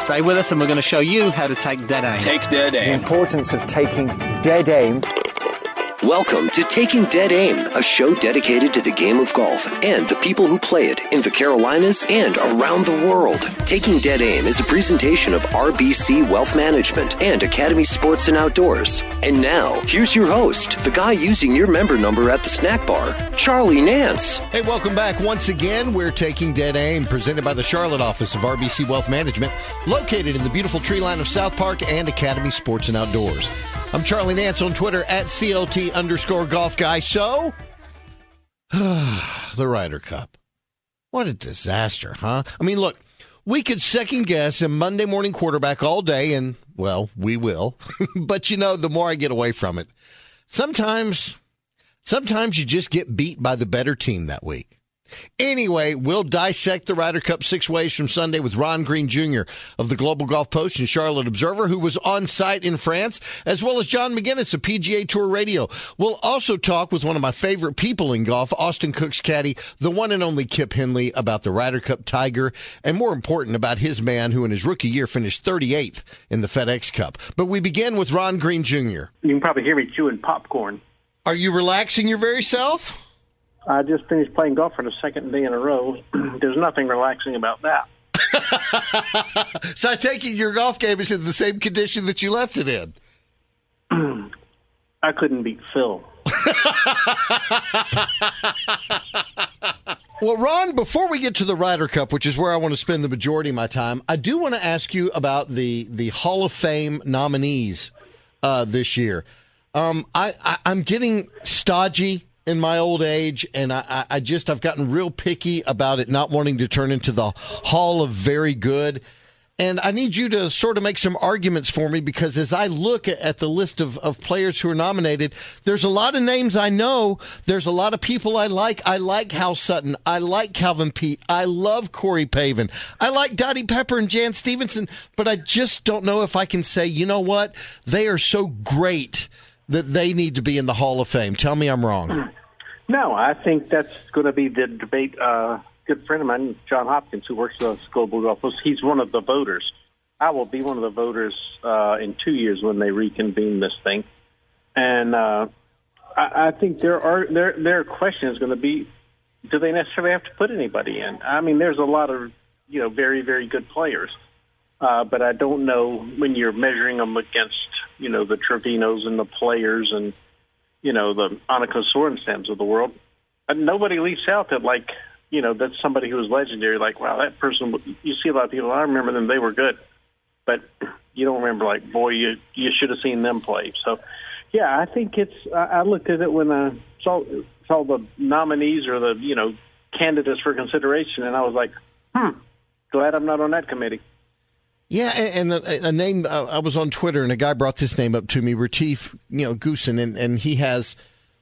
Stay with us and we're going to show you how to take dead aim. Take dead aim. The importance of taking dead aim. Welcome to Taking Dead Aim, a show dedicated to the game of golf and the people who play it in the Carolinas and around the world. Taking Dead Aim is a presentation of RBC Wealth Management and Academy Sports and Outdoors. And now, here's your host, the guy using your member number at the snack bar, Charlie Nance. Hey, welcome back once again. We're Taking Dead Aim, presented by the Charlotte office of RBC Wealth Management, located in the beautiful tree line of South Park and Academy Sports and Outdoors. I'm Charlie Nance on Twitter at CLT_golf guy. So, the Ryder Cup. What a disaster, huh? I mean, look, we could second guess a Monday morning quarterback all day, and, well, we will. But, you know, the more I get away from it, sometimes you just get beat by the better team that week. Anyway, we'll dissect the Ryder Cup 6 ways from Sunday with Ron Green Jr. of the Global Golf Post and Charlotte Observer, who was on site in France, as well as John McGinnis of PGA Tour Radio. We'll also talk with one of my favorite people in golf, Austin Cook's caddy, the one and only Kip Henley, about the Ryder Cup Tiger, and more important, about his man who in his rookie year finished 38th in the FedEx Cup. But we begin with Ron Green Jr. You can probably hear me chewing popcorn. Are you relaxing your very self? I just finished playing golf for the second day in a row. There's nothing relaxing about that. So I take it your golf game is in the same condition that you left it in. I couldn't beat Phil. Well, Ron, before we get to the Ryder Cup, which is where I want to spend the majority of my time, I do want to ask you about the Hall of Fame nominees this year. I'm getting stodgy in my old age, and I've gotten real picky about it not wanting to turn into the Hall of Very Good. And I need you to sort of make some arguments for me, because as I look at the list of players who are nominated, there's a lot of names I know. There's a lot of people I like. I like Hal Sutton. I like Calvin Peete. I love Corey Pavin. I like Dottie Pepper and Jan Stevenson, but I just don't know if I can say, you know what, they are so great that they need to be in the Hall of Fame. Tell me I'm wrong. No, I think that's going to be the debate. Good friend of mine, John Hopkins, who works with Global Golf Post, he's one of the voters. I will be one of the voters in 2 years when they reconvene this thing. And I think their question is going to be, do they necessarily have to put anybody in? I mean, there's a lot of very, very good players. But I don't know when you're measuring them against, the Trevinos and the Players and, the Annika Sorenstams of the world. And nobody leaves out that, that's somebody who was legendary. Like, wow, that person, you see a lot of people, I remember them, they were good. But you don't remember, boy, you should have seen them play. So, yeah, I think I looked at it when I saw the nominees or the, candidates for consideration, and I was like, glad I'm not on that committee. Yeah, and a name, I was on Twitter, and a guy brought this name up to me, Retief, Goosen, and he has,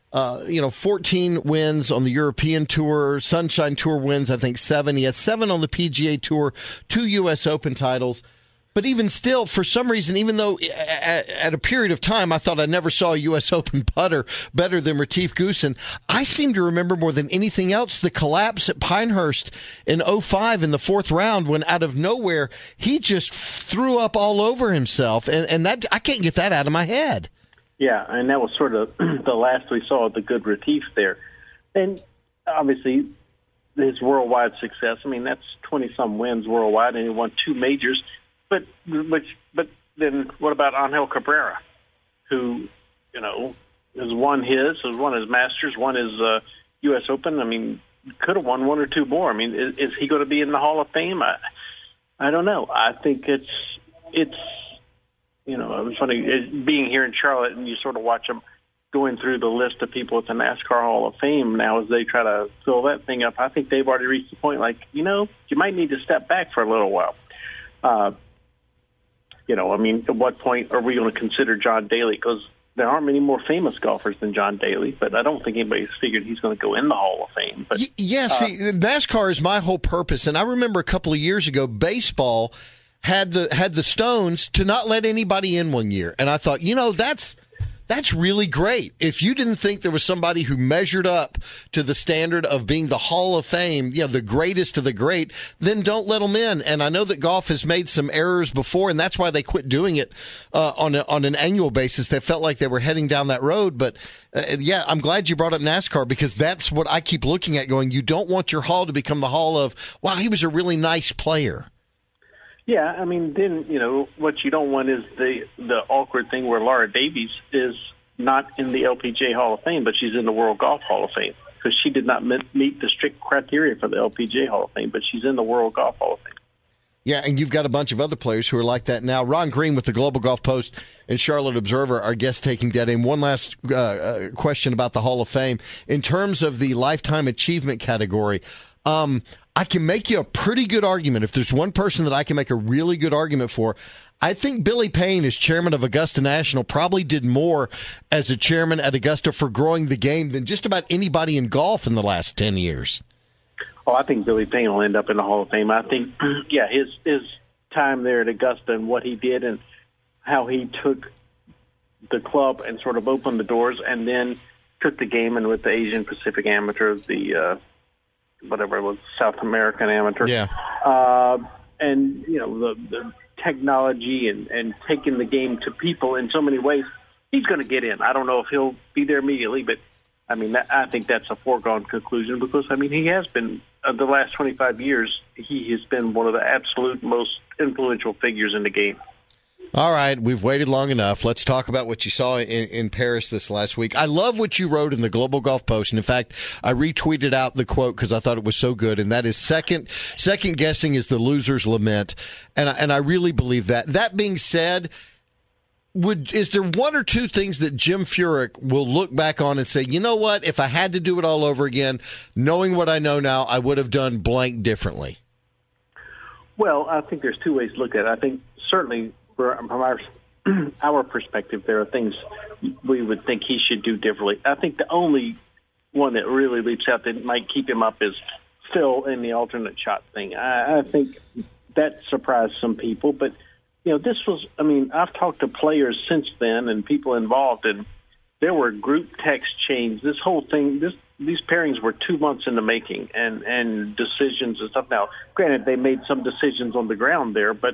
14 wins on the European Tour, Sunshine Tour wins, I think 7. He has 7 on the PGA Tour, 2 U.S. Open titles. But even still, for some reason, even though at a period of time I thought I never saw a U.S. Open putter better than Retief Goosen, I seem to remember more than anything else the collapse at Pinehurst in 2005 in the 4th round, when out of nowhere he just threw up all over himself, and that I can't get that out of my head. Yeah, and that was sort of the last we saw of the good Retief there. And obviously his worldwide success, I mean, that's 20-some wins worldwide, and he won 2 majors. But then what about Angel Cabrera, who, has won his Masters, won his U.S. Open? I mean, could have won 1 or 2 more. I mean, is he going to be in the Hall of Fame? I don't know. I think it's it was funny being here in Charlotte, and you sort of watch them going through the list of people at the NASCAR Hall of Fame now as they try to fill that thing up. I think they've already reached the point, you might need to step back for a little while. At what point are we going to consider John Daly? Because there aren't many more famous golfers than John Daly, but I don't think anybody's figured he's going to go in the Hall of Fame. But NASCAR is my whole purpose, and I remember a couple of years ago, baseball had the Stones to not let anybody in one year, and I thought, That's really great. If you didn't think there was somebody who measured up to the standard of being the Hall of Fame, the greatest of the great, then don't let them in. And I know that golf has made some errors before, and that's why they quit doing it on an annual basis. They felt like they were heading down that road. But, I'm glad you brought up NASCAR, because that's what I keep looking at going, you don't want your Hall to become the Hall of, wow, he was a really nice player. Yeah, I mean, then, what you don't want is the awkward thing where Laura Davies is not in the LPGA Hall of Fame, but she's in the World Golf Hall of Fame, because she did not meet the strict criteria for the LPGA Hall of Fame, but she's in the World Golf Hall of Fame. Yeah, and you've got a bunch of other players who are like that now. Ron Green with the Global Golf Post and Charlotte Observer, our guest taking Dead Aim. One last question about the Hall of Fame. In terms of the Lifetime Achievement category, I can make you a pretty good argument. If there's one person that I can make a really good argument for, I think Billy Payne, as chairman of Augusta National, probably did more as a chairman at Augusta for growing the game than just about anybody in golf in the last 10 years. Oh, I think Billy Payne will end up in the Hall of Fame. I think, his time there at Augusta and what he did and how he took the club and sort of opened the doors and then took the game and with the Asian Pacific Amateur, the whatever it was, South American Amateur. Yeah. And, the technology and taking the game to people in so many ways, he's going to get in. I don't know if he'll be there immediately, but, I mean, I think that's a foregone conclusion because, I mean, he has been, the last 25 years, he has been one of the absolute most influential figures in the game. All right, we've waited long enough. Let's talk about what you saw in Paris this last week. I love what you wrote in the Global Golf Post, and in fact, I retweeted out the quote because I thought it was so good, and that is second guessing is the loser's lament, and I really believe that. That being said, is there one or two things that Jim Furyk will look back on and say, you know what, if I had to do it all over again, knowing what I know now, I would have done blank differently? Well, I think there's two ways to look at it. I think certainly from our perspective, there are things we would think he should do differently. I think the only one that really leaps out that might keep him up is Phil in the alternate shot thing. I think that surprised some people, but this was, I mean, I've talked to players since then and people involved, and there were group text chains. This whole thing, these pairings were 2 months in the making and decisions and stuff. Now, granted, they made some decisions on the ground there, but,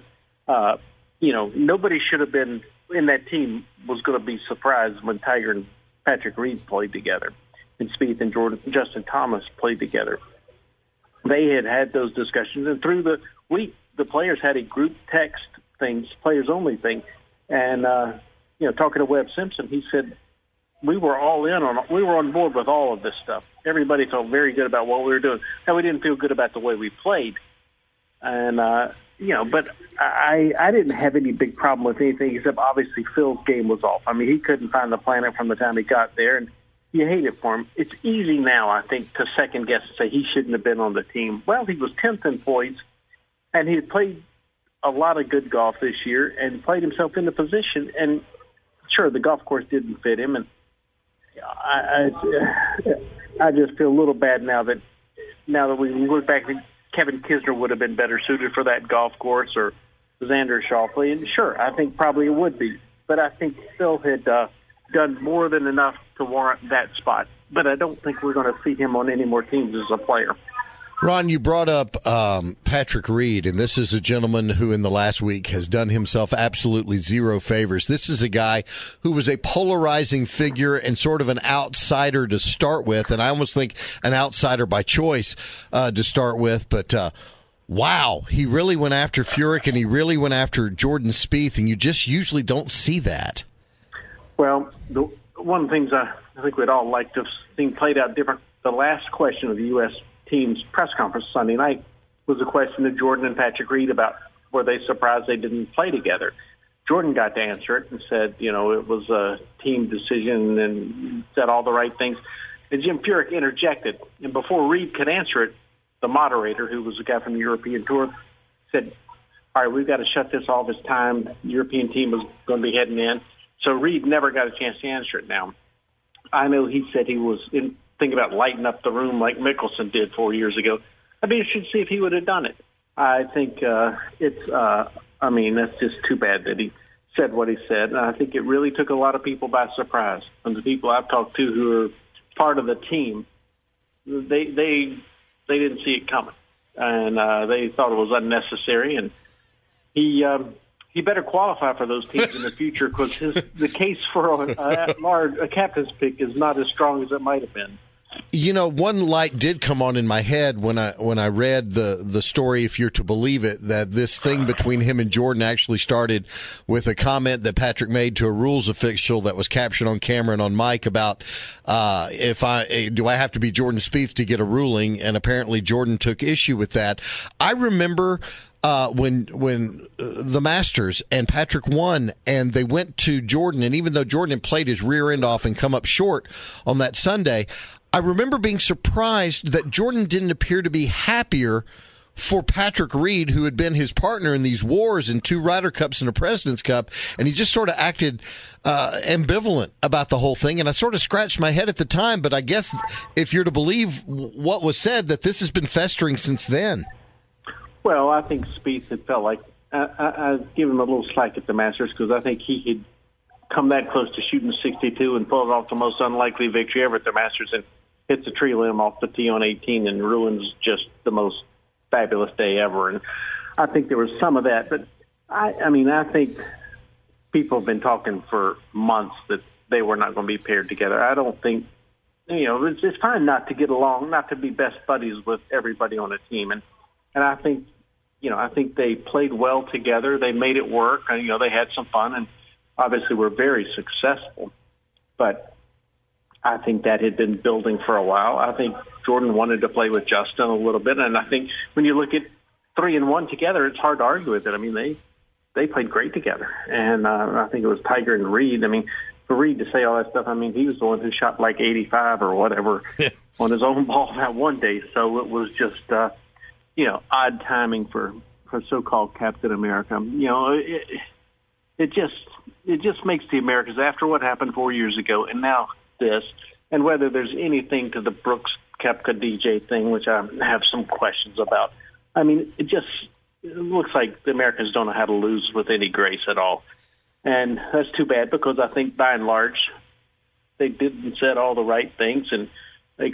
nobody should have been in that team was going to be surprised when Tiger and Patrick Reed played together and Spieth and Justin Thomas played together. They had those discussions, and through the week, the players had a group text thing, players only thing, and talking to Webb Simpson, he said we were on board with all of this stuff. Everybody felt very good about what we were doing. Now we didn't feel good about the way we played, and but I didn't have any big problem with anything except obviously Phil's game was off. I mean, he couldn't find the planet from the time he got there, and you hate it for him. It's easy now, I think, to second guess and say he shouldn't have been on the team. Well, he was 10th in points, and he had played a lot of good golf this year and played himself into position. And sure, the golf course didn't fit him, and I just feel a little bad now that we look back, Kevin Kisner would have been better suited for that golf course, or Xander Schauffele. And sure, I think probably it would be, but I think Phil had done more than enough to warrant that spot. But I don't think we're going to see him on any more teams as a player. Ron, you brought up Patrick Reed, and this is a gentleman who in the last week has done himself absolutely zero favors. This is a guy who was a polarizing figure and sort of an outsider to start with, and I almost think an outsider by choice to start with. But, wow, he really went after Furyk, and he really went after Jordan Spieth, and you just usually don't see that. Well, one of the things I think we'd all like to have seen played out different, the last question of the U.S. team's press conference Sunday night was a question to Jordan and Patrick Reed about were they surprised they didn't play together. Jordan got to answer it and said, it was a team decision and said all the right things. And Jim Furyk interjected. And before Reed could answer it, the moderator, who was a guy from the European Tour, said, all right, we've got to shut this off. It's time. The European team was going to be heading in. So Reed never got a chance to answer it now. I know he said he was thinking about lighting up the room like Mickelson did 4 years ago. I'd be interested to see if he would have done it. I think that's just too bad that he said what he said, and I think it really took a lot of people by surprise. And the people I've talked to who are part of the team, they didn't see it coming, and they thought it was unnecessary. And he better qualify for those teams in the future, because the case for a captain's pick is not as strong as it might have been. You know, one light did come on in my head when I read the story, if you're to believe it, that this thing between him and Jordan actually started with a comment that Patrick made to a rules official that was captured on camera and on mic about do I have to be Jordan Spieth to get a ruling, and apparently Jordan took issue with that. I remember when the Masters and Patrick won and they went to Jordan, and even though Jordan had played his rear end off and come up short on that Sunday, I remember being surprised that Jordan didn't appear to be happier for Patrick Reed, who had been his partner in these wars in 2 Ryder Cups and a President's Cup, and he just sort of acted ambivalent about the whole thing. And I sort of scratched my head at the time, but I guess if you're to believe what was said, that this has been festering since then. Well, I think Spieth had felt like I give him a little slack at the Masters, because I think he had come that close to shooting 62 and pulled off the most unlikely victory ever at the Masters, and hits a tree limb off the tee on 18 and ruins just the most fabulous day ever. And I think there was some of that. But, I think people have been talking for months that they were not going to be paired together. I don't think, it's fine not to get along, not to be best buddies with everybody on a team. And I think, I think they played well together. They made it work. And, they had some fun and obviously were very successful. But I think that had been building for a while. I think Jordan wanted to play with Justin a little bit, and I think when you look at 3 and 1 together, it's hard to argue with it. I mean, they played great together, and I think it was Tiger and Reed. I mean, for Reed to say all that stuff, I mean, he was the one who shot like 85 or whatever on his own ball that one day. So it was just, odd timing for so-called Captain America. It just makes the Americans, after what happened 4 years ago, and now this, and whether there's anything to the Brooks Koepka DJ thing, which I have some questions about. I mean, it looks like the Americans don't know how to lose with any grace at all. And that's too bad, because I think by and large they didn't said all the right things, and they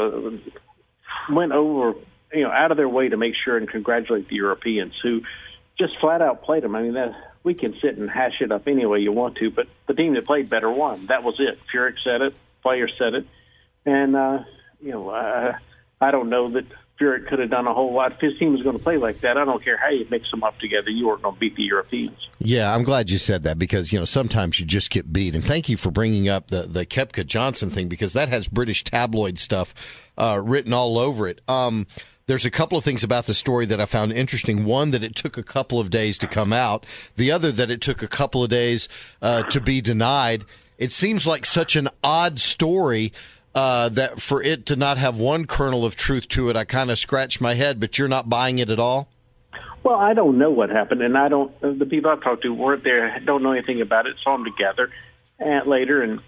went over, out of their way to make sure and congratulate the Europeans who just flat out played them. I mean, we can sit and hash it up any way you want to, but the team that played better won. That was it. Furyk said it. Players said it. And, I don't know that Furyk could have done a whole lot. If his team was going to play like that, I don't care how you mix them up together, you weren't going to beat the Europeans. Yeah, I'm glad you said that, because, sometimes you just get beat. And thank you for bringing up the Koepka Johnson thing, because that has British tabloid stuff written all over it. There's a couple of things about the story that I found interesting. One, that it took a couple of days to come out. The other, that it took a couple of days to be denied. It seems like such an odd story that for it to not have one kernel of truth to it, I kind of scratched my head. But you're not buying it at all? Well, I don't know what happened, and the people I've talked to weren't there, don't know anything about it, saw them together later. And,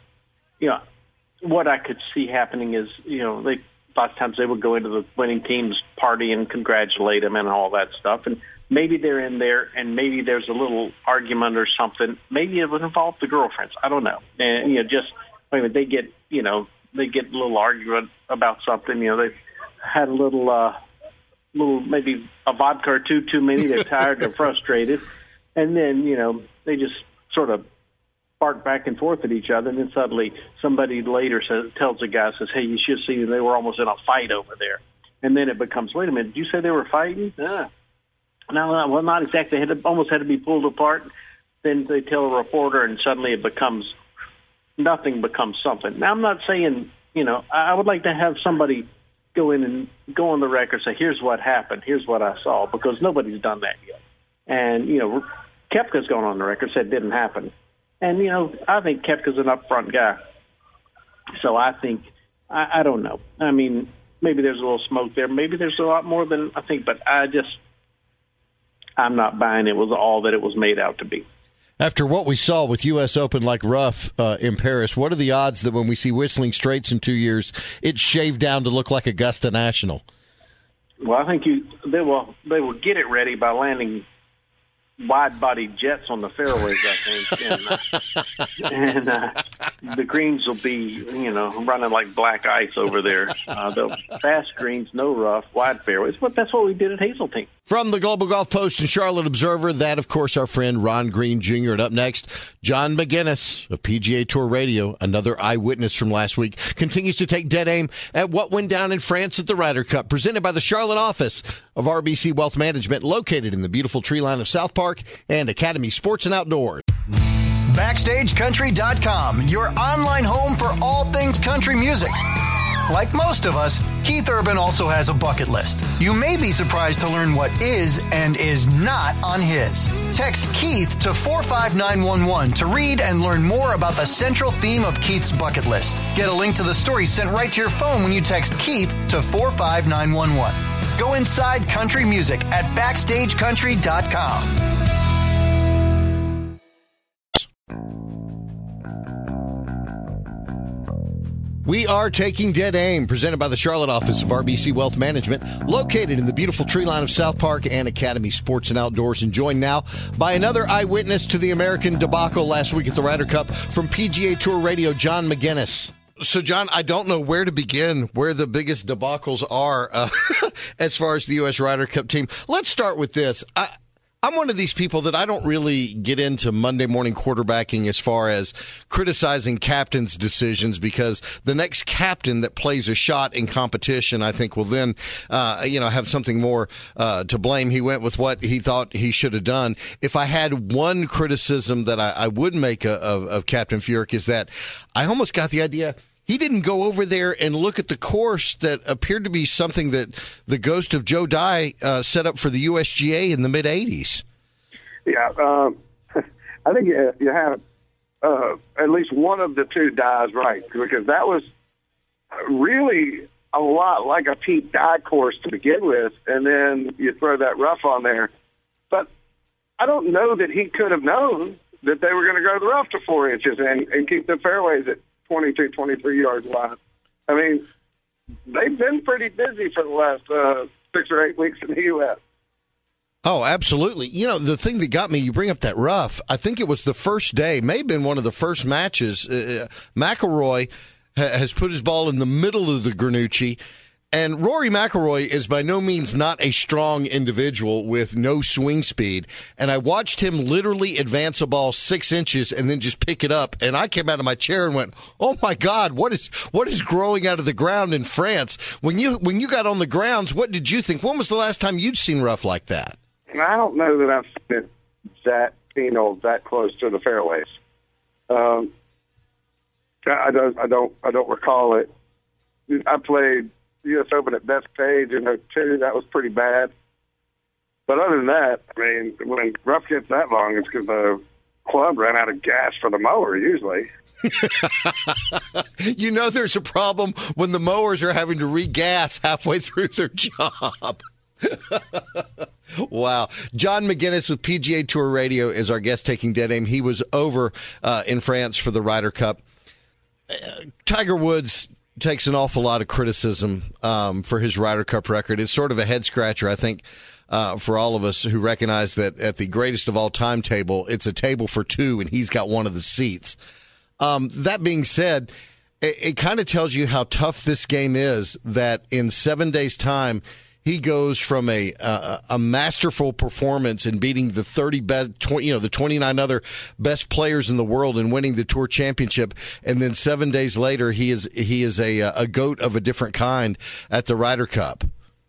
what I could see happening is, a lot of times they would go into the winning team's party and congratulate them and all that stuff. And maybe they're in there, and maybe there's a little argument or something. Maybe it would involve the girlfriends. I don't know. And they get a little argument about something. They've had a little maybe a vodka or too many. They're tired, they're frustrated, and then they just sort of bark back and forth at each other, and then suddenly somebody later tells the guy, says, "Hey, you should see they were almost in a fight over there." And then it becomes, wait a minute, did you say they were fighting? No, well, not exactly. Almost had to be pulled apart. Then they tell a reporter, and suddenly nothing becomes something. Now, I'm not saying, I would like to have somebody go in and go on the record and say, here's what happened, here's what I saw, because nobody's done that yet. And, Koepka's gone on the record, said it didn't happen. And, I think Koepka's an upfront guy. So I think, I don't know. I mean, maybe there's a little smoke there. Maybe there's a lot more than I think, but I'm not buying it was all that it was made out to be. After what we saw with U.S. Open like rough in Paris, what are the odds that when we see Whistling Straits in 2 years, it's shaved down to look like Augusta National? Well, I think they will get it ready by landing wide-bodied jets on the fairways, I think, and the greens will be, running like black ice over there. The fast greens, no rough, wide fairways, but that's what we did at Hazeltine. From the Global Golf Post and Charlotte Observer, that, of course, our friend Ron Green Jr. And up next, John McGinnis of PGA Tour Radio, another eyewitness from last week, continues to take dead aim at what went down in France at the Ryder Cup, presented by the Charlotte office of RBC Wealth Management, located in the beautiful tree line of South Park and Academy Sports and Outdoors. BackstageCountry.com, your online home for all things country music. Like most of us, Keith Urban also has a bucket list. You may be surprised to learn what is and is not on his. Text Keith to 45911 to read and learn more about the central theme of Keith's bucket list. Get a link to the story sent right to your phone when you text Keith to 45911. Go inside country music at BackstageCountry.com. We are taking dead aim, presented by the Charlotte office of RBC Wealth Management, located in the beautiful tree line of South Park and Academy Sports and Outdoors, and joined now by another eyewitness to the American debacle last week at the Ryder Cup from PGA Tour Radio, John McGinnis. So, John, I don't know where to begin, where the biggest debacles are as far as the U.S. Ryder Cup team. Let's start with this. I'm one of these people that I don't really get into Monday morning quarterbacking as far as criticizing captains' decisions, because the next captain that plays a shot in competition, I think, will then, have something more to blame. He went with what he thought he should have done. If I had one criticism that I would make of Captain Furyk, is that I almost got the idea he didn't go over there and look at the course that appeared to be something that the ghost of Joe Dye set up for the USGA in the mid-'80s. Yeah, I think you have at least one of the two Dyes right, because that was really a lot like a Pete Dye course to begin with, and then you throw that rough on there. But I don't know that he could have known that they were going to go the rough to 4 inches and keep the fairways at 22, 23 yards wide. I mean, they've been pretty busy for the last 6 or 8 weeks in the U.S. Oh, absolutely. You know, the thing that got me, you bring up that rough, I think it was the first day, may have been one of the first matches. McIlroy has put his ball in the middle of the Granucci, and Rory McIlroy is by no means not a strong individual with no swing speed. And I watched him literally advance a ball 6 inches and then just pick it up. And I came out of my chair and went, "Oh my God, what is growing out of the ground in France?" When you got on the grounds, what did you think? When was the last time you'd seen rough like that? And I don't know that I've seen it that close to the fairways. I don't recall it. I played U.S. Open at Bethpage in 2002. That was pretty bad. But other than that, I mean, when rough gets that long, it's because the club ran out of gas for the mower, usually. You know there's a problem when the mowers are having to regas halfway through their job. Wow. John McGinnis with PGA Tour Radio is our guest taking dead aim. He was over in France for the Ryder Cup. Tiger Woods takes an awful lot of criticism for his Ryder Cup record. It's sort of a head scratcher, I think, for all of us who recognize that at the greatest of all time table, it's a table for two, and he's got one of the seats. That being said, it kind of tells you how tough this game is, that in 7 days' time, he goes from a masterful performance in beating the 29 other best players in the world and winning the Tour Championship, and then 7 days later he is a goat of a different kind at the Ryder Cup.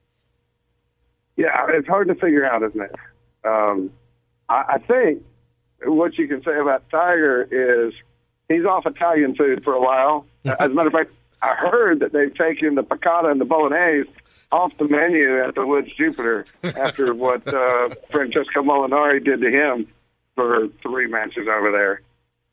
Yeah, it's hard to figure out, isn't it? I think what you can say about Tiger is he's off Italian food for a while. As a matter of fact, I heard that they've taken the piccata and the bolognese off the menu at the Woods Jupiter after what Francesco Molinari did to him for 3 matches over there.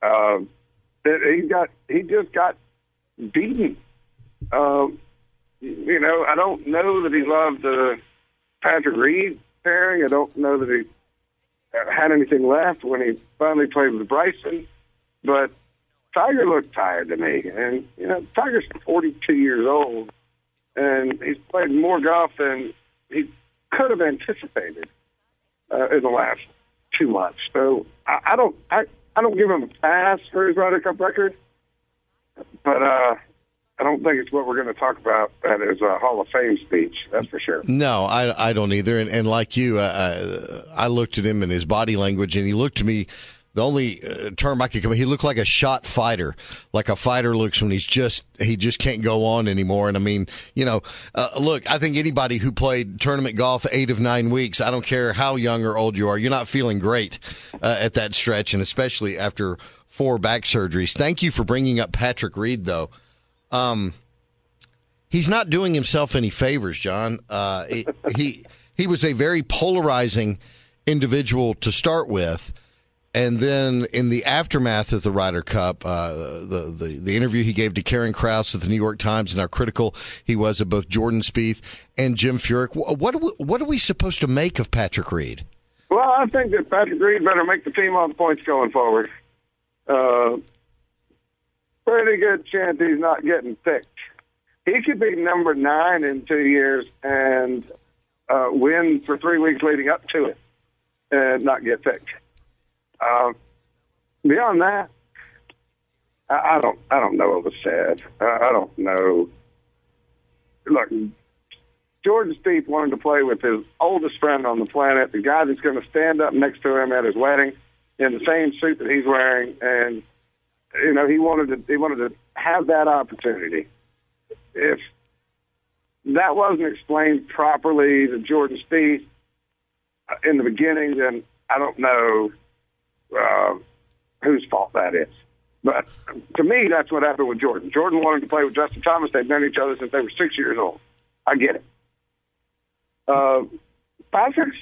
He just got beaten. I don't know that he loved the Patrick Reed pairing. I don't know that he had anything left when he finally played with Bryson. But Tiger looked tired to me. And, Tiger's 42 years old. And he's played more golf than he could have anticipated in the last too much. So I don't give him a pass for his Ryder Cup record, but I don't think it's what we're going to talk about at his Hall of Fame speech. That's for sure. No, I don't either. And like you, I looked at him and his body language, and he looked to me. The only term I could come, he looked like a shot fighter, like a fighter looks when he just can't go on anymore. And I mean, look, I think anybody who played tournament golf 8 of 9 weeks, I don't care how young or old you are, you're not feeling great at that stretch, and especially after 4 back surgeries. Thank you for bringing up Patrick Reed, though. He's not doing himself any favors, John. He was a very polarizing individual to start with. And then in the aftermath of the Ryder Cup, the interview he gave to Karen Krause at the New York Times, and how critical he was of both Jordan Spieth and Jim Furyk. What are we supposed to make of Patrick Reed? Well, I think that Patrick Reed better make the team on points going forward. Pretty good chance he's not getting picked. He could be number 9 in 2 years and win for 3 weeks leading up to it and not get picked. Beyond that, I don't know what was said. I don't know. Look, Jordan Spieth wanted to play with his oldest friend on the planet, the guy that's going to stand up next to him at his wedding in the same suit that he's wearing, and he wanted to have that opportunity. If that wasn't explained properly to Jordan Spieth in the beginning, then I don't know whose fault that is. But to me, that's what happened with Jordan. Jordan wanted to play with Justin Thomas. They've known each other since they were 6 years old. I get it. Patrick's,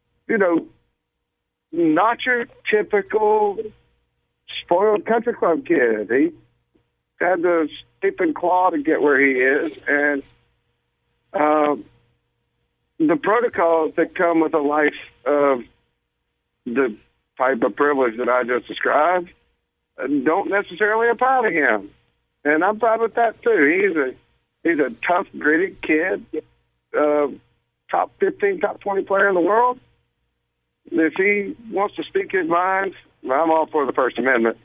not your typical spoiled country club kid. He had to stick and claw to get where he is. And the protocols that come with a life of the type of privilege that I just described don't necessarily apply to him. And I'm proud with that too. He's a tough, gritty kid, top 15, top 20 player in the world. If he wants to speak his mind, I'm all for the First Amendment.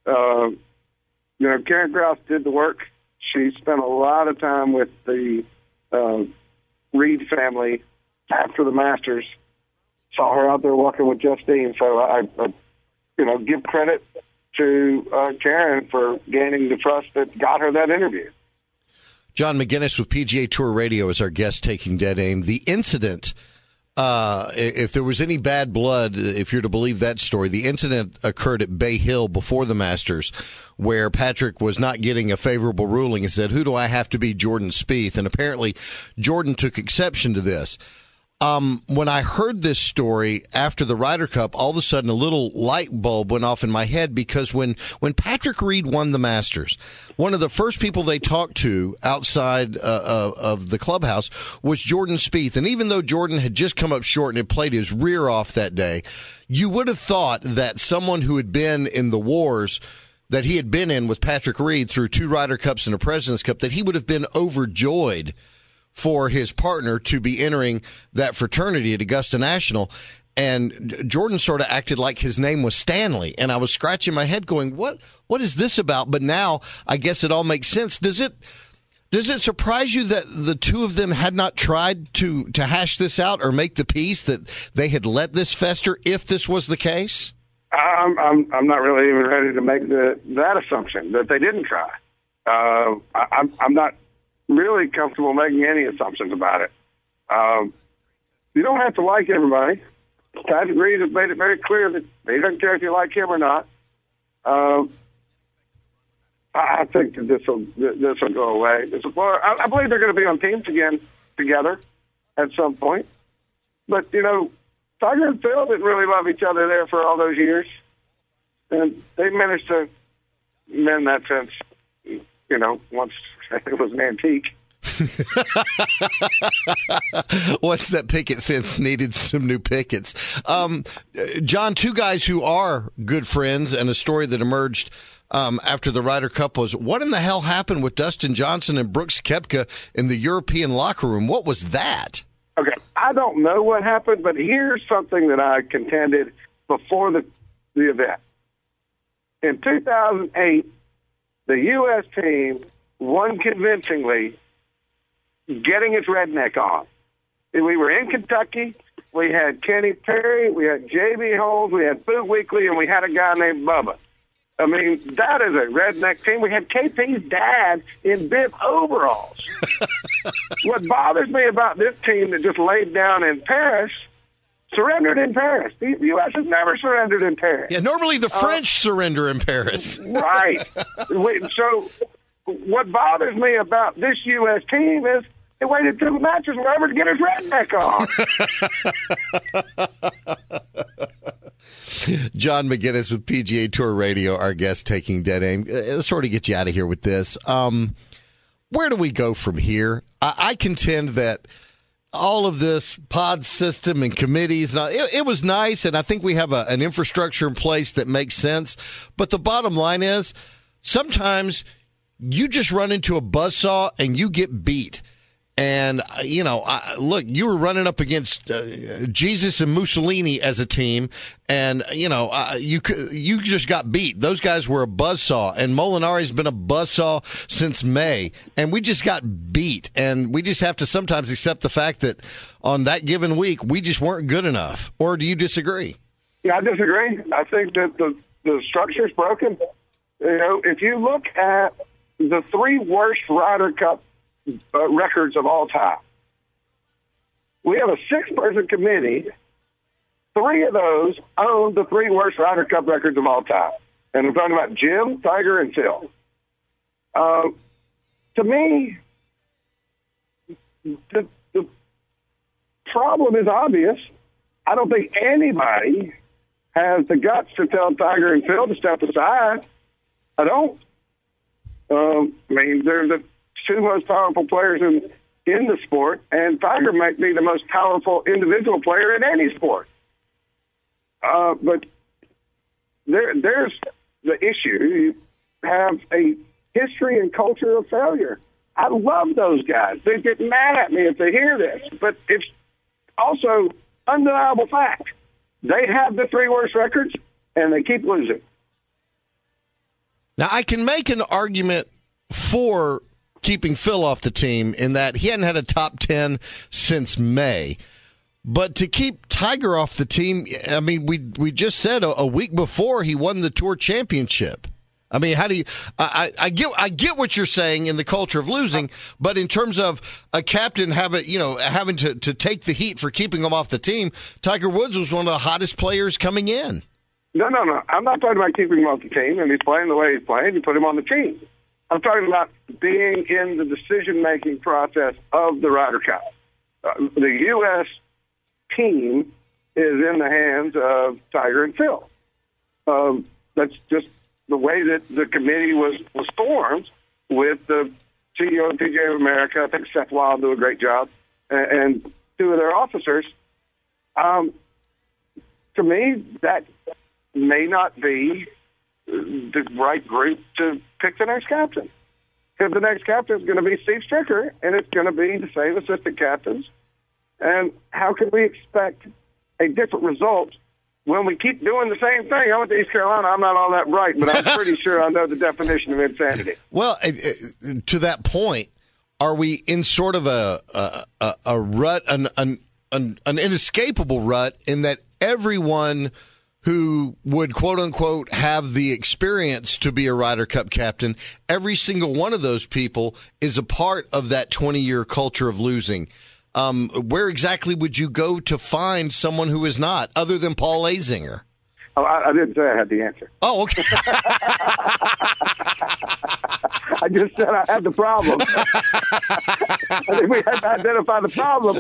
Karen Krause did the work. She spent a lot of time with the Reed family after the Masters. Saw her out there walking with Justine, so I give credit to Karen for gaining the trust that got her that interview. John McGinnis with PGA Tour Radio is our guest taking Dead Aim. The incident, if there was any bad blood, if you're to believe that story, the incident occurred at Bay Hill before the Masters, where Patrick was not getting a favorable ruling and said, "Who do I have to be, Jordan Spieth?" And apparently Jordan took exception to this. When I heard this story after the Ryder Cup, all of a sudden a little light bulb went off in my head, because when Patrick Reed won the Masters, one of the first people they talked to outside of the clubhouse was Jordan Spieth. And even though Jordan had just come up short and had played his rear off that day, you would have thought that someone who had been in the wars that he had been in with Patrick Reed through 2 Ryder Cups and a President's Cup, that he would have been overjoyed for his partner to be entering that fraternity at Augusta National. And Jordan sort of acted like his name was Stanley. And I was scratching my head going, what is this about? But now I guess it all makes sense. Does it surprise you that the two of them had not tried to hash this out or make the peace, that they had let this fester if this was the case? I'm not really even ready to make that assumption that they didn't try. I'm not really comfortable making any assumptions about it. You don't have to like everybody. Patrick Reed has made it very clear that he doesn't care if you like him or not. I think that this will go away. I believe they're going to be on teams again together at some point. But Tiger and Phil didn't really love each other there for all those years, and they managed to mend that fence. Once it was an antique. Once that picket fence needed some new pickets. John, 2 guys who are good friends, and a story that emerged after the Ryder Cup was, what in the hell happened with Dustin Johnson and Brooks Koepka in the European locker room? What was that? Okay, I don't know what happened, but here's something that I contended before the event. In 2008, the U.S. team won convincingly, getting its redneck on. We were in Kentucky. We had Kenny Perry, we had J.B. Holmes, we had Boot Weekley, and we had a guy named Bubba. I mean, that is a redneck team. We had KP's dad in bib overalls. What bothers me about this team that just laid down in Paris, surrendered in Paris. The U.S. has never surrendered in Paris. Yeah, normally the French surrender in Paris. Right. So what bothers me about this U.S. team is they waited 2 matches forever to get his redneck on. John McGinnis with PGA Tour Radio, our guest taking dead aim. Let's sort of get you out of here with this. Where do we go from here? I contend that all of this pod system and committees, it was nice, and I think we have an infrastructure in place that makes sense. But the bottom line is sometimes you just run into a buzzsaw and you get beat. And, look, you were running up against Jesus and Mussolini as a team, and, you just got beat. Those guys were a buzzsaw, and Molinari's been a buzzsaw since May, and we just got beat. And we just have to sometimes accept the fact that on that given week, we just weren't good enough. Or do you disagree? Yeah, I disagree. I think that the structure's broken. If you look at the 3 worst Ryder Cup records of all time. We have a 6-person committee. 3 of those own the 3 worst Ryder Cup records of all time. And I'm talking about Jim, Tiger, and Phil. To me, the problem is obvious. I don't think anybody has the guts to tell Tiger and Phil to step aside. I don't. They're the 2 most powerful players in the sport, and Tiger might be the most powerful individual player in any sport. But there's the issue. You have a history and culture of failure. I love those guys. They get mad at me if they hear this, but it's also undeniable fact. They have the 3 worst records, and they keep losing. Now, I can make an argument for keeping Phil off the team in that he hadn't had a top 10 since May. But to keep Tiger off the team, I mean, we just said a week before he won the Tour Championship. I mean, how do you? I get what you're saying in the culture of losing, but in terms of a captain having to take the heat for keeping him off the team, Tiger Woods was one of the hottest players coming in. No. I'm not talking about keeping him off the team, and he's playing the way he's playing. You put him on the team. I'm talking about being in the decision-making process of the Ryder Cup. The U.S. team is in the hands of Tiger and Phil. That's just the way that the committee was formed with the CEO of PGA of America. I think Seth Wild do a great job, and 2 of their officers. To me, that may not be the right group to pick the next captain. Because the next captain is going to be Steve Stricker, and it's going to be the same assistant captains. And how can we expect a different result when we keep doing the same thing? I went to East Carolina. I'm not all that bright, but I'm pretty sure I know the definition of insanity. Well, to that point, are we in sort of a rut, an inescapable rut, in that everyone who would, quote-unquote, have the experience to be a Ryder Cup captain, every single one of those people is a part of that 20-year culture of losing? Where exactly would you go to find someone who is not, other than Paul Azinger? Oh, I didn't say I had the answer. Oh, okay. I just said I had the problem. I think we had to identify the problem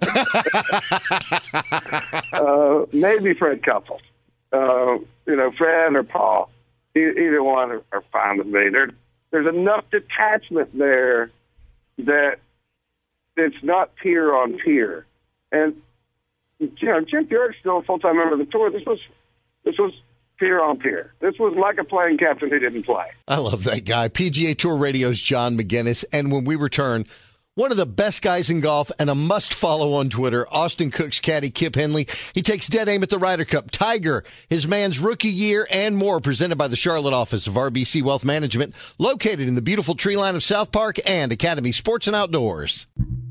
first. Maybe Fred Couples. Fred or Paul, either one are fine with me. There's enough detachment there that it's not tier on tier. And, Jim Furyk's still a full-time member of the tour. This was tier on tier. This was like a playing captain who didn't play. I love that guy. PGA Tour Radio's John McGinnis. And when we return, One of the best guys in golf and a must-follow on Twitter, Austin Cook's caddy, Kip Henley. He takes dead aim at the Ryder Cup. Tiger, his man's rookie year, and more, presented by the Charlotte office of RBC Wealth Management, located in the beautiful tree line of South Park and Academy Sports and Outdoors.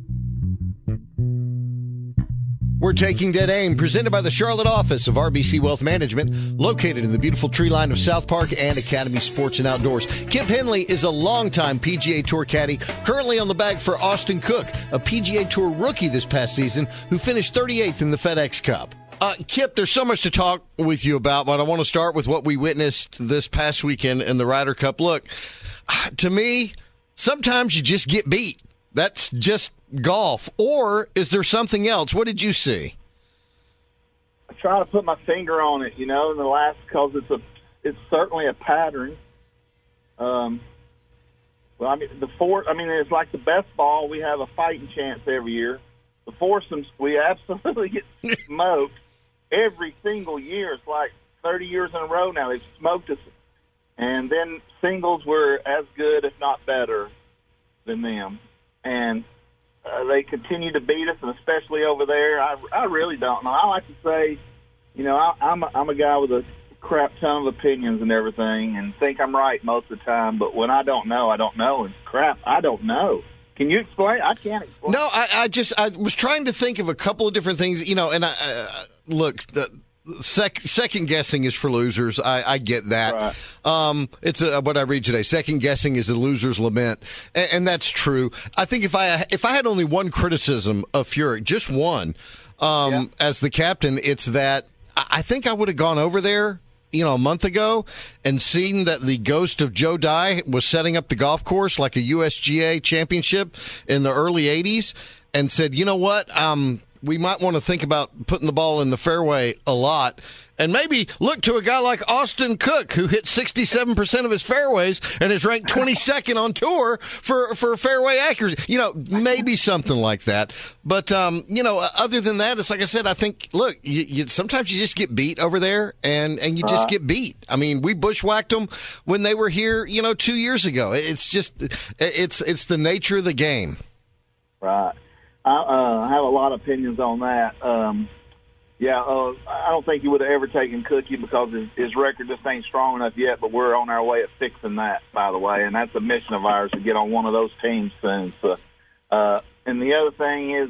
We're taking dead aim, presented by the Charlotte office of RBC Wealth Management, located in the beautiful tree line of South Park and Academy Sports and Outdoors. Kip Henley is a longtime PGA Tour caddy, currently on the bag for Austin Cook, a PGA Tour rookie this past season, who finished 38th in the FedEx Cup. Kip, there's so much to talk with you about, but I want to start with what we witnessed this past weekend in the Ryder Cup. Look, to me, sometimes you just get beat. That's just golf. Or is there something else? What did you see? I try to put my finger on it, in the last, because it's certainly a pattern. It's like the best ball. We have a fighting chance every year. The foursomes, we absolutely get smoked every single year. It's like 30 years in a row now. They've smoked us. And then singles were as good, if not better, than them. And they continue to beat us, and especially over there, I really don't know. I like to say, I'm a guy with a crap ton of opinions and everything, and think I'm right most of the time. But when I don't know, I don't know. And crap, I don't know. Can you explain? I can't explain. No, I was trying to think of a couple of different things, and look. Second guessing is for losers. I get that. Right. It's what I read today. Second guessing is a loser's lament, and that's true. I think if I had only one criticism of Furyk, just one, as the captain, it's that I think I would have gone over there, a month ago, and seen that the ghost of Joe Dye was setting up the golf course like a USGA championship in the early '80s, and said, you know what, we might want to think about putting the ball in the fairway a lot, and maybe look to a guy like Austin Cook, who hit 67% of his fairways and is ranked 22nd on tour for fairway accuracy. Maybe something like that. But, other than that, it's like I said, I think, look, you sometimes you just get beat over there, and you just get beat. I mean, we bushwhacked them when they were here, 2 years ago. It's just, it's the nature of the game. Right. I have a lot of opinions on that. I don't think he would have ever taken Cookie because his record just ain't strong enough yet, but we're on our way of fixing that, by the way, and that's a mission of ours to get on one of those teams soon. So, and the other thing is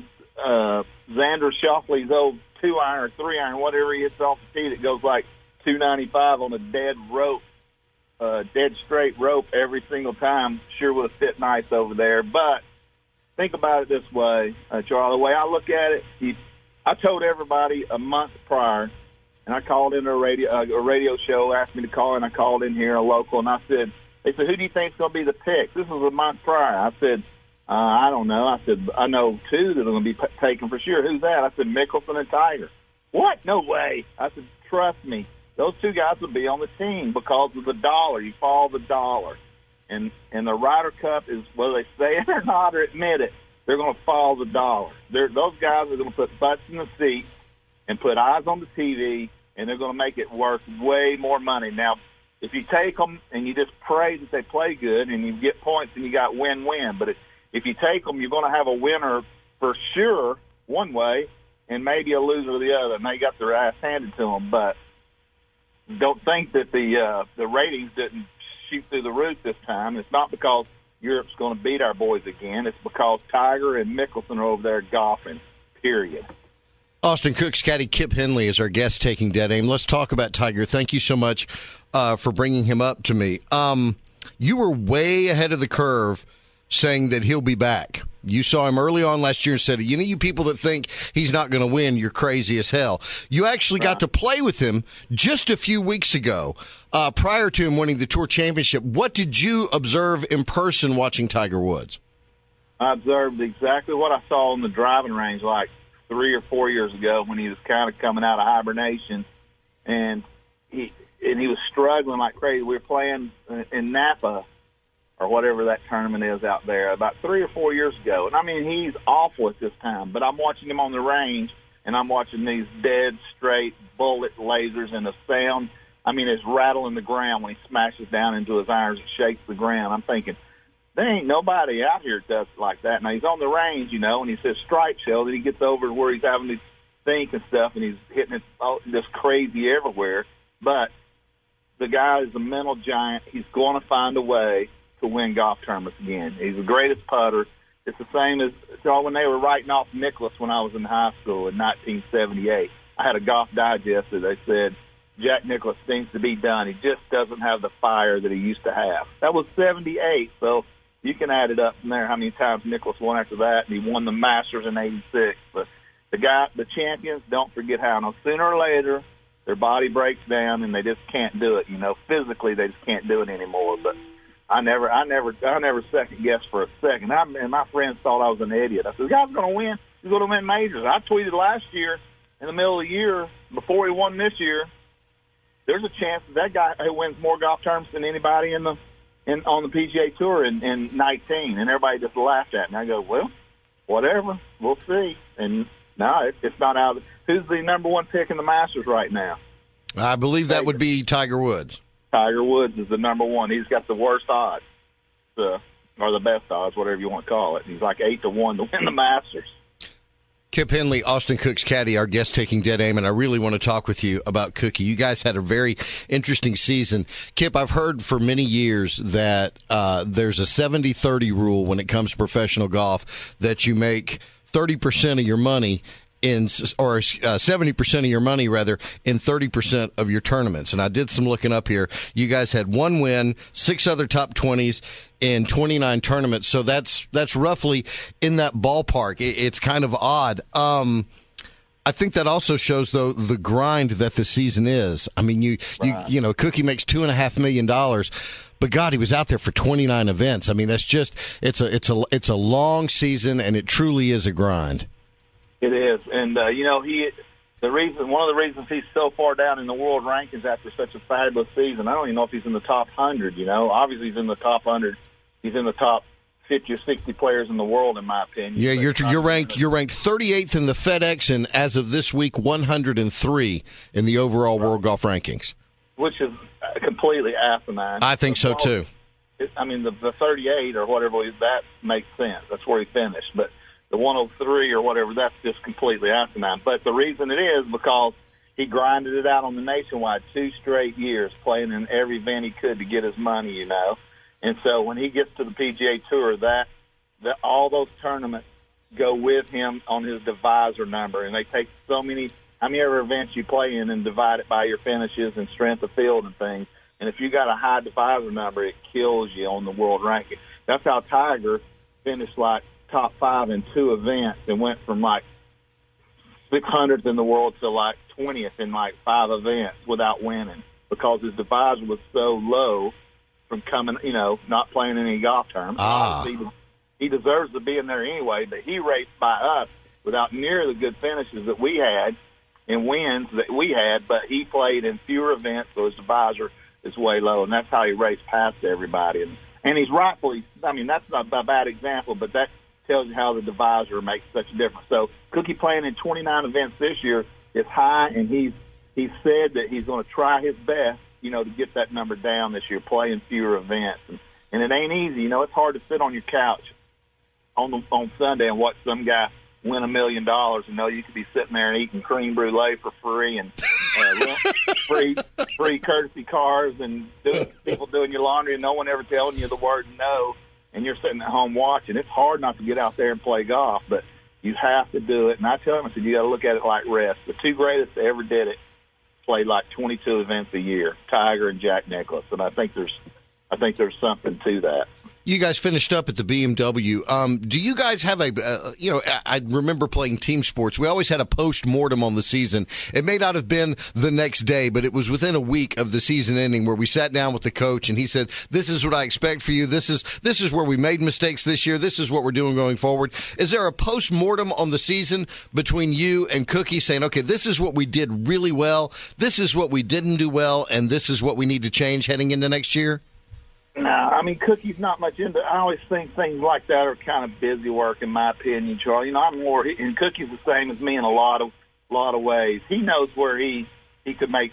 Xander Schauffele's old 2-iron or 3-iron, whatever he hits off the tee that goes like 295 on a dead rope, dead straight rope every single time, sure would have fit nice over there, but think about it this way, Charlie. The way I look at it, I told everybody a month prior, and I called in a radio show, asked me to call in. I called in here, a local, and they said, who do you think is going to be the pick? This was a month prior. I said, I don't know. I said, I know two that are going to be taken for sure. Who's that? I said, Mickelson and Tiger. What? No way. I said, trust me. Those two guys will be on the team because of the dollar. You follow the dollar. And the Ryder Cup is, whether they say it or not or admit it, they're going to follow the dollar. Those guys are going to put butts in the seat and put eyes on the TV, and they're going to make it worth way more money. Now, if you take them and you just pray that they play good and you get points and you got win-win, but if you take them, you're going to have a winner for sure one way and maybe a loser the other, and they got their ass handed to them. But don't think that the ratings didn't shoot through the roof this time. It's not because Europe's going to beat our boys again. It's because Tiger and Mickelson are over there golfing, period. Austin Cook's caddy Kip Henley is our guest taking dead aim. Let's talk about Tiger. Thank you so much for bringing him up to me. You were way ahead of the curve saying that he'll be back. You saw him early on last year and said, you people that think he's not going to win, you're crazy as hell. You actually got to play with him just a few weeks ago, prior to him winning the Tour Championship. What did you observe in person watching Tiger Woods? I observed exactly what I saw on the driving range like 3 or 4 years ago when he was kind of coming out of hibernation, and he was struggling like crazy. We were playing in Napa, or whatever that tournament is out there, about 3 or 4 years ago. And, I mean, he's awful at this time. But I'm watching him on the range, and I'm watching these dead, straight bullet lasers, and the sound, I mean, it's rattling the ground when he smashes down into his irons. It shakes the ground. I'm thinking, there ain't nobody out here that does it like that. Now, he's on the range, you know, and he says stripe shell. Then he gets over to where he's having to think and stuff, and he's hitting it just crazy everywhere. But the guy is a mental giant. He's going to find a way to win golf tournaments again. He's the greatest putter. It's the same as when they were writing off Nicklaus when I was in high school in 1978. I had a Golf Digest that they said, Jack Nicklaus seems to be done. He just doesn't have the fire that he used to have. That was 78, so you can add it up from there how many times Nicklaus won after that, and he won the Masters in 86. But the champions, don't forget how. Now, sooner or later, their body breaks down, and they just can't do it. You know, physically, they just can't do it anymore. But I never second guessed for a second. And my friends thought I was an idiot. I said, the guy's going to win. He's going to win majors. I tweeted last year in the middle of the year, before he won this year, there's a chance that guy wins more golf tournaments than anybody on the PGA Tour in 19, and everybody just laughed at me. I go, well, whatever, we'll see. And no, it's not out. Who's the number one pick in the Masters right now? I believe that would be Tiger Woods. Tiger Woods is the number one. He's got the worst odds, or the best odds, whatever you want to call it. He's like 8-1 to win the Masters. Kip Henley, Austin Cook's caddy, our guest taking Dead Aim, and I really want to talk with you about Cookie. You guys had a very interesting season. Kip, I've heard for many years that there's a 70-30 rule when it comes to professional golf, that you make 30% of your money in, or 70% of your money, rather, in 30% of your tournaments. And I did some looking up here. You guys had 1 win, 6 other top 20s in 29 tournaments. So that's roughly in that ballpark. It's kind of odd. I think that also shows, though, the grind that the season is. I mean, you know, Cookie makes $2.5 million. But God, he was out there for 29 events. I mean, that's just it's a long season, and it truly is a grind. It is, and you know, one of the reasons he's so far down in the world rankings after such a fabulous season. I don't even know if he's in the top 100. You know, obviously he's in the top 100. He's in the top 50 or 60 players in the world, in my opinion. Yeah, you're ranked 38th in the FedEx, and as of this week, 103 in the overall world golf rankings, which is completely asinine. I think so too. I mean, the 38 or whatever, that makes sense. That's where he finished, but the 103 or whatever, that's just completely asinine. But the reason it is because he grinded it out on the Nationwide 2 straight years, playing in every event he could to get his money, you know. And so when he gets to the PGA Tour, that all those tournaments go with him on his divisor number, and they take how many ever events you play in and divide it by your finishes and strength of field and things. And if you got a high divisor number, it kills you on the world ranking. That's how Tiger finished like top 5 in 2 events and went from like 600th in the world to like 20th in like 5 events without winning, because his divisor was so low from coming, you know, not playing any golf tournaments. He deserves to be in there anyway, but he raced by us without near the good finishes that we had and wins that we had, but he played in fewer events, so his divisor is way low, and that's how he raced past everybody. And he's rightfully, I mean, that's not a bad example, but that tells you how the divisor makes such a difference. So Cookie playing in 29 events this year is high, and he's said that he's going to try his best, you know, to get that number down this year, playing fewer events. And it ain't easy. You know, it's hard to sit on your couch on Sunday and watch some guy win $1 million. You know, you could be sitting there and eating creme brulee for free and free courtesy cars and people doing your laundry and no one ever telling you the word no. And you're sitting at home watching. It's hard not to get out there and play golf, but you have to do it. And I tell him, I said, you got to look at it like rest. The 2 greatest that ever did it played like 22 events a year, Tiger and Jack Nicklaus. And I think there's something to that. You guys finished up at the BMW. Do you guys have I remember playing team sports. We always had a post-mortem on the season. It may not have been the next day, but it was within a week of the season ending where we sat down with the coach and he said, this is what I expect for you. This is where we made mistakes this year. This is what we're doing going forward. Is there a post-mortem on the season between you and Cookie saying, okay, this is what we did really well, this is what we didn't do well, and this is what we need to change heading into next year? No, I mean, Cookie's not much into it. I always think things like that are kind of busy work, in my opinion, Charlie. You know, I'm more, and Cookie's the same as me in a lot of ways. He knows where he could make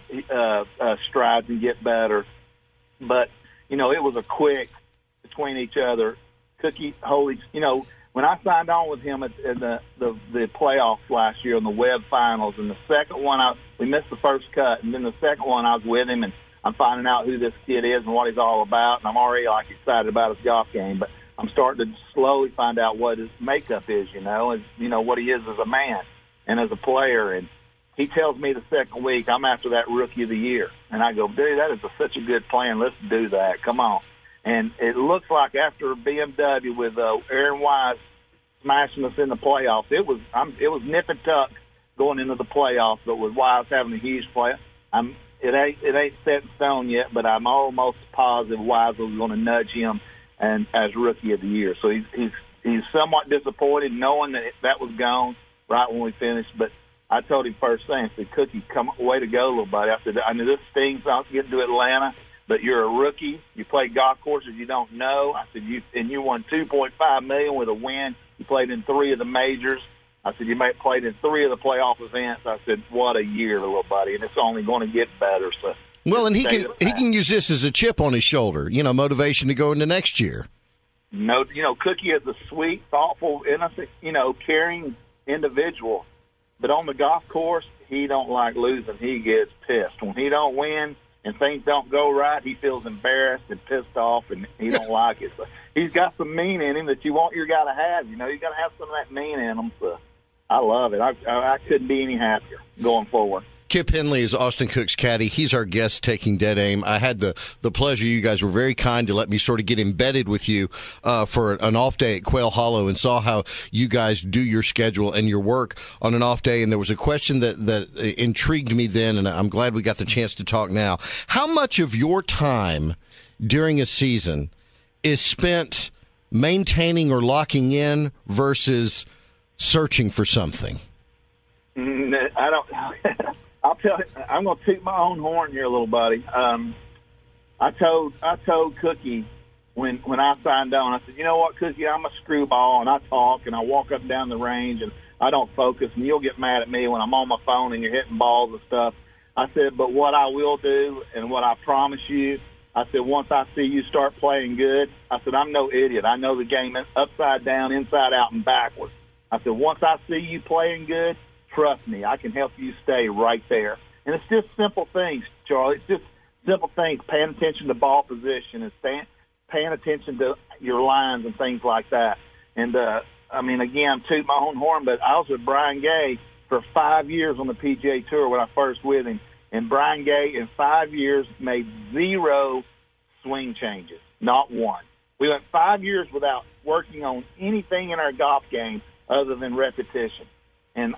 strides and get better. But, you know, it was a quick between each other. Cookie Holy, when I signed on with him at the playoffs last year in the Web Finals, and the second one, we missed the first cut, and then the second one I was with him, and I'm finding out who this kid is and what he's all about, and I'm already excited about his golf game, but I'm starting to slowly find out what his makeup is, and what he is as a man and as a player. And he tells me the second week I'm after that Rookie of the Year, and I go, dude, that is such a good plan. Let's do that. Come on. And it looks like after BMW with Aaron Wise smashing us in the playoffs, it was nip and tuck going into the playoffs, but with Wise having a huge play, it ain't set in stone yet, but I'm almost positive Wise was going to nudge him and as Rookie of the Year. So he's somewhat disappointed knowing that was gone right when we finished. But I told him first thing, I said, Cookie, way to go, little buddy. I said, I knew this stings not getting to Atlanta, but you're a rookie. You play golf courses you don't know. I said, you won $2.5 million with a win. You played in 3 of the majors. I said, you played in 3 of the playoff events. I said, what a year, little buddy, and it's only going to get better. So. Well, and he can use this as a chip on his shoulder, motivation to go into next year. No, Cookie is a sweet, thoughtful, innocent, caring individual. But on the golf course, he don't like losing. He gets pissed. When he don't win and things don't go right, he feels embarrassed and pissed off, and he don't like it. So he's got some mean in him that you want your guy to have. You got to have some of that mean in him. So I love it. I couldn't be any happier going forward. Kip Henley is Austin Cook's caddy. He's our guest taking Dead Aim. I had the pleasure. You guys were very kind to let me sort of get embedded with you for an off day at Quail Hollow and saw how you guys do your schedule and your work on an off day. And there was a question that intrigued me then, and I'm glad we got the chance to talk now. How much of your time during a season is spent maintaining or locking in versus searching for something? I don't. I'll tell you, I'm going to toot my own horn here, little buddy. I told Cookie when I signed on, I said, you know what, Cookie, I'm a screwball, and I talk, and I walk up and down the range, and I don't focus, and you'll get mad at me when I'm on my phone and you're hitting balls and stuff. I said, but what I will do and what I promise you, I said, once I see you start playing good, I said, I'm no idiot. I know the game upside down, inside out, and backwards. I said, once I see you playing good, trust me, I can help you stay right there. And it's just simple things, Charlie. It's just simple things, paying attention to ball position and paying attention to your lines and things like that. And, again, toot my own horn, but I was with Brian Gay for 5 years on the PGA Tour when I first with him. And Brian Gay, in 5 years, made 0 swing changes, not one. We went 5 years without working on anything in our golf game other than repetition. And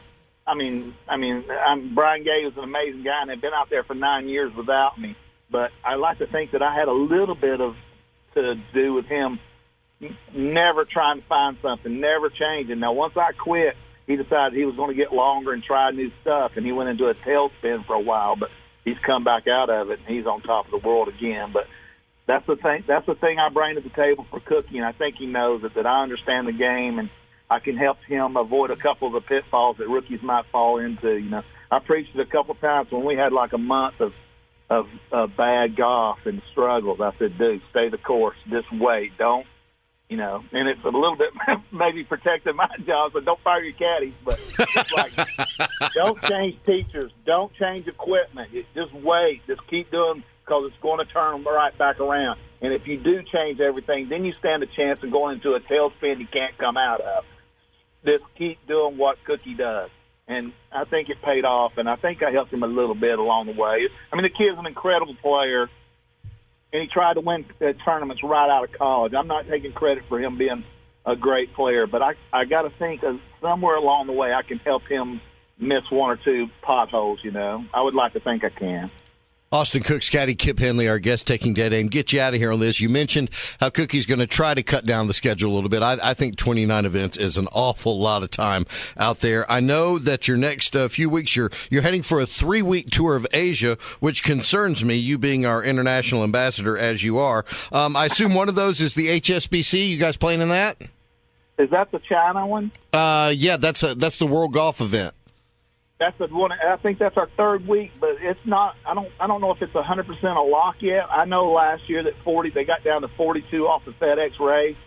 Brian Gay was an amazing guy and had been out there for 9 years without me. But I like to think that I had a little bit to do with him never trying to find something, never changing. Now, once I quit, he decided he was going to get longer and try new stuff, and he went into a tailspin for a while. But he's come back out of it, and he's on top of the world again. But that's the thing. That's the thing I bring to the table for Cookie, and I think he knows that I understand the game and I can help him avoid a couple of the pitfalls that rookies might fall into. I preached it a couple of times when we had like a month of bad golf and struggles. I said, dude, stay the course. Just wait. Don't, and it's a little bit maybe protecting my job, so don't fire your caddies. But it's like, don't change teachers. Don't change equipment. Just wait. Just keep doing because it's going to turn right back around. And if you do change everything, then you stand a chance of going into a tailspin you can't come out of. Just keep doing what Cookie does. And I think it paid off, and I think I helped him a little bit along the way. The kid's an incredible player, and he tried to win tournaments right out of college. I'm not taking credit for him being a great player, but I got to think somewhere along the way I can help him miss 1 or 2 potholes, I would like to think I can. Austin Cook's caddy, Kip Henley, our guest taking Dead Aim. Get you out of here on this. You mentioned how Cookie's going to try to cut down the schedule a little bit. I think 29 events is an awful lot of time out there. I know that your next few weeks, you're heading for a 3-week tour of Asia, which concerns me, you being our international ambassador as you are. I assume one of those is the HSBC. You guys playing in that? Is that the China one? Yeah, that's the World Golf event. That's the one. I think that's our 3rd week, but it's not. I don't know if it's 100% a lock yet. I know last year that they got down to 42 off the FedEx race,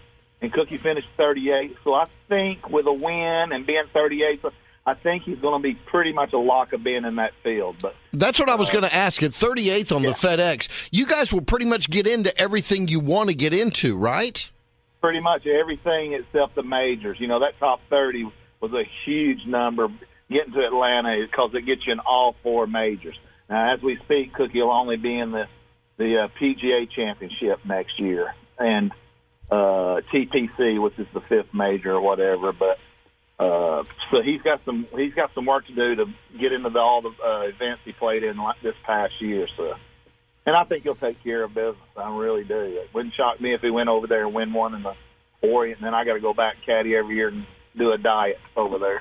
and Cookie finished 38th. So I think with a win and being 38th, I think he's going to be pretty much a lock of being in that field. But that's what I was going to ask. At 38th on the FedEx, you guys will pretty much get into everything you want to get into, right? Pretty much everything except the majors. You know, that top 30 was a huge number getting to Atlanta because it gets you in all 4 majors. Now, as we speak, Cookie will only be in the PGA Championship next year and TPC, which is the 5th major or whatever. But so he's got some work to do to get into all the events he played in this past year. So, and I think he'll take care of business. I really do. It wouldn't shock me if he went over there and win one in the Orient, and then I got to go back and caddy every year and do a diet over there.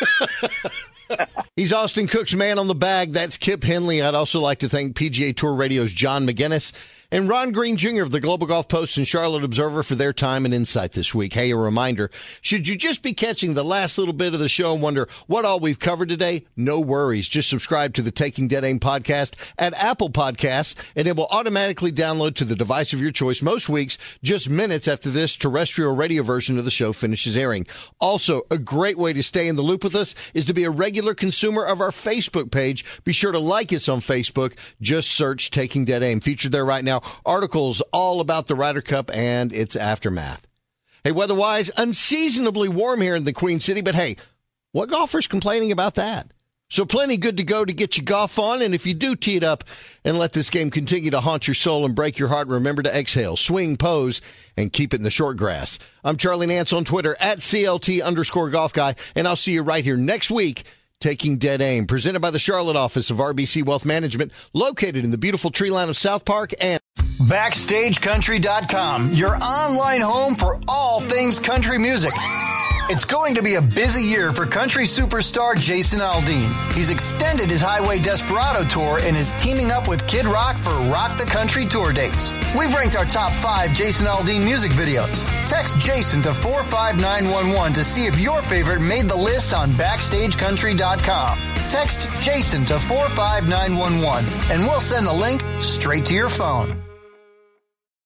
He's Austin Cook's man on the bag. That's Kip Henley. I'd also like to thank PGA Tour Radio's John McGinnis and Ron Green Jr. of the Global Golf Post and Charlotte Observer for their time and insight this week. Hey, a reminder, should you just be catching the last little bit of the show and wonder what all we've covered today? No worries. Just subscribe to the Taking Dead Aim podcast at Apple Podcasts, and it will automatically download to the device of your choice most weeks, just minutes after this terrestrial radio version of the show finishes airing. Also, a great way to stay in the loop with us is to be a regular consumer of our Facebook page. Be sure to like us on Facebook. Just search Taking Dead Aim. Featured there right now, articles all about the Ryder Cup and its aftermath. Hey, weather-wise, unseasonably warm here in the Queen City, but hey, what golfer's complaining about that? So plenty good to go to get your golf on, and if you do tee it up and let this game continue to haunt your soul and break your heart, remember to exhale, swing, pose, and keep it in the short grass. I'm Charlie Nance on Twitter, at CLT_golf guy, and I'll see you right here next week, Taking Dead Aim, presented by the Charlotte office of RBC Wealth Management, located in the beautiful tree line of South Park and BackstageCountry.com, your online home for all things country music. It's going to be a busy year for country superstar Jason Aldean. He's extended his Highway Desperado tour and is teaming up with Kid Rock for Rock the Country tour dates. We've ranked our top 5 Jason Aldean music videos. Text Jason to 45911 to see if your favorite made the list on BackstageCountry.com. Text Jason to 45911 and we'll send the link straight to your phone.